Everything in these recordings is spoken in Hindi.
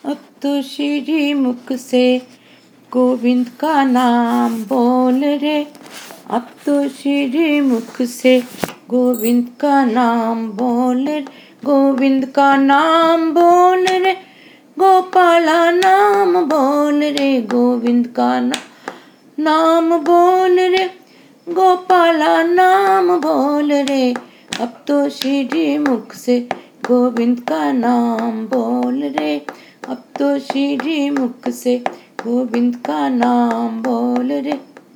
अब तो श्री मुख से गोविंद का नाम बोल रे। अब तो श्री मुख से गोविंद का नाम बोल रे। गोविंद का नाम बोल रे, गोपाला नाम बोल रे। गोविंद का नाम बोल रे, गोपाला नाम बोल रे। अब तो श्री मुख से गोविंद का नाम बोल रे। अब तो श्री मुख से गोविंद का नाम बोल रे।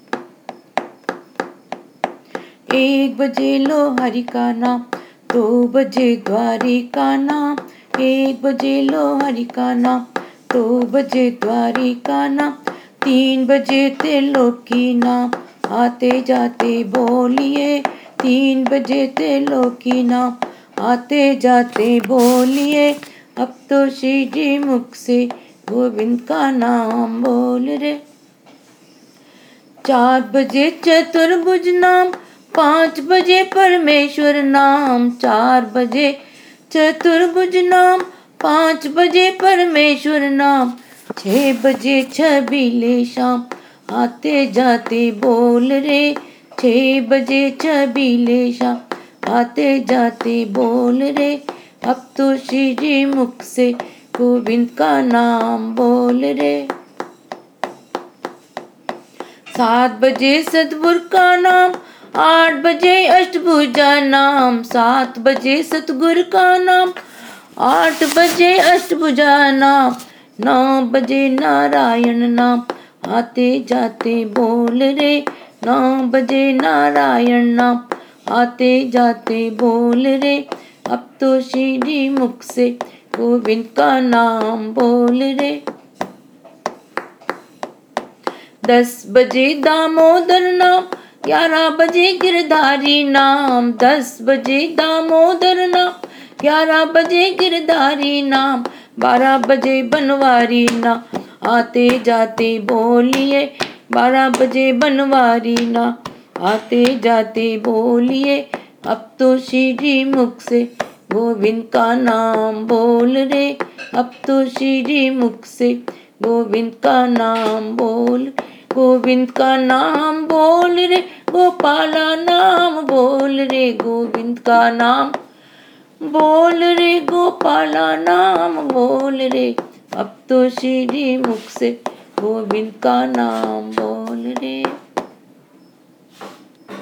1 बजे लो हरि का नाम, 2 बजे द्वारिका नाम। 1 बजे लो हरि का नाम, 2 बजे द्वारिका नाम। 3 बजे त्रिलोकी नाम, आते जाते बोलिए। 3 बजे त्रिलोकी नाम, आते जाते बोलिए। अब तो श्री मुख से गोविंद का नाम बोल रे। 4 बजे चतुर्भुज नाम, 5 बजे परमेश्वर नाम। 4 बजे चतुर्भुज नाम, 5 बजे परमेश्वर नाम। 6 बजे छबीले शाम, आते जाते बोल रे। 6 बजे छबीले शाम, आते जाते बोल रे। अब तो श्री मुख से गोविंद का नाम बोल रे। 7 बजे सतगुरु का नाम, 8 बजे अष्टभुजा नाम। 7 बजे सतगुरु का नाम, 8 बजे अष्टभुजा नाम। 9 बजे नारायण नाम, आते जाते बोल रे। 9 बजे नारायण नाम, आते जाते बोल रे। अब तो श्री मुख से गोविंद का नाम बोल रे। 10 बजे दामोदर नाम, 11 बजे गिरधारी नाम। 10 बजे दामोदर नाम, 11 बजे गिरधारी नाम। 12 बजे बनवारी नाम, आते जाते बोलिए। 12 बजे बनवारी नाम, आते जाते बोलिए। अब तो श्री मुख से गोविंद का नाम बोल रे। अब तो श्री मुख से गोविंद का नाम बोल। गोविंद का नाम बोल रे, गोपाला नाम बोल रे। गोविंद का नाम बोल रे, गोपाला नाम बोल रे। अब तो श्री मुख से गोविंद का नाम बोल रे।